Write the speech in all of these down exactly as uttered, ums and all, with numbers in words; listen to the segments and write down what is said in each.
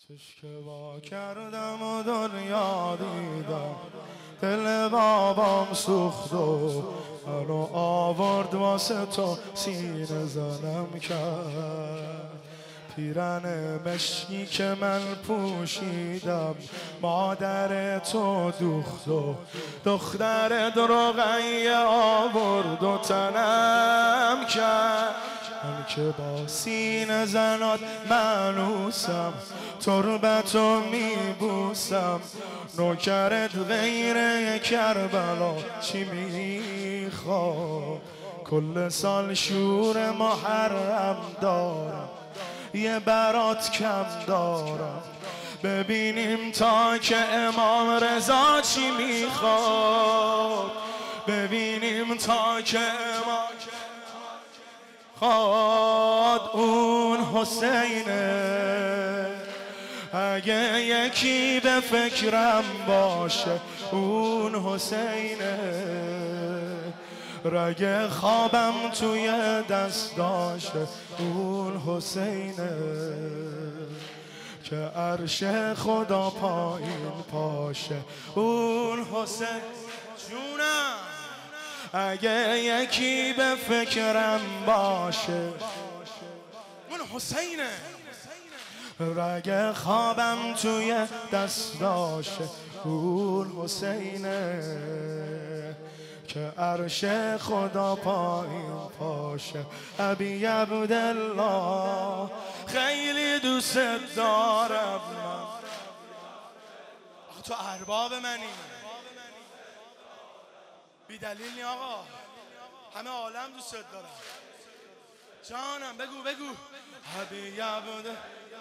چشم وا کردم و دنیا دیدم، دل بابام سوخت و منو آورد واسه تو سینه زنم کرد. پیرن مشکی که من پوشیدم مادر تو دوخت و دختر درقی آورد و تنم کرد. من که با سینه زنات منوسم، تربتو میبوسم، نوکرت غیر کربلا چی میخواد؟ کل سال شور محرم دارم، یه برات کم دارم، ببینیم تا که امام رضا چی میخواد. ببینیم تا که امام خواد. اون حسینه اگه یکی به فکرم باشه، اون حسینه رگ خوابم توی دستاشه، اون حسینه که عرش خدا پایین پاشه، اون حسین جونم. اگه یکی به فکرم باشه، اون حسینه رگ خوابم توی دستاشه، اون حسینه که عرش خدا پایین پاشه. ابی عبدالله خیلی دوست دارم من. آخه تو ارباب منی، بی دلیل نی آقا، همه عالم دوست دارم. جانم بگو بگو. ابی عبدالله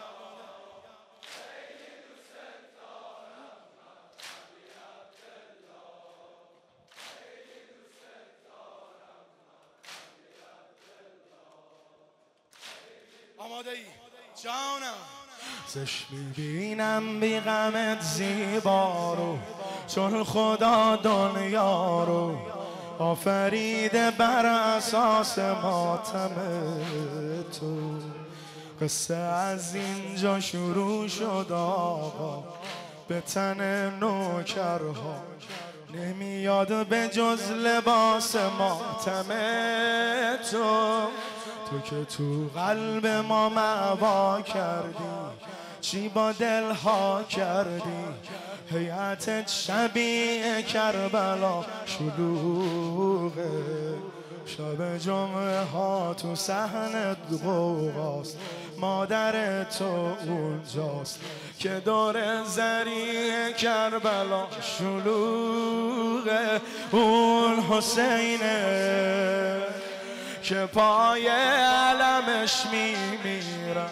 آماده ای جانم. زش میبینم بی غمت زیبا رو، چون خدا دنیا رو آفریده بر اساس ماتم تو. قصه از اینجا شروع شد آقا، به تن نوکرها نمیاد به جز لباس ماتم تو. تو که تو قلب ما معوا کردی، چی با دلها کردی؟ هیئتت شبیه کربلا شلوغه، شب جمعه ها تو صحنت غوغاست، مادر تو اونجاست که دور زری کربلا شلوغه. اون حسینه که پای علمش میمیرم،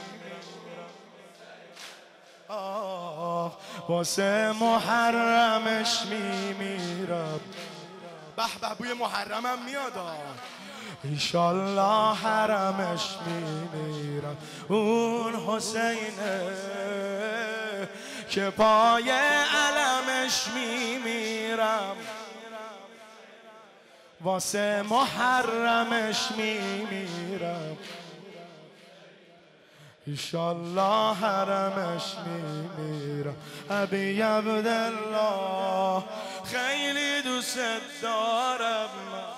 آه واسه محرمش میمیرم. به به بوی محرمم میاد، ایشالله حرمش میمیرم. اون حسینه که پای علمش میمیرم، واسه محرمش میمیرم، ایشالله حرمش میمیرم. ابی عبدالله خیلی دوست دارم من.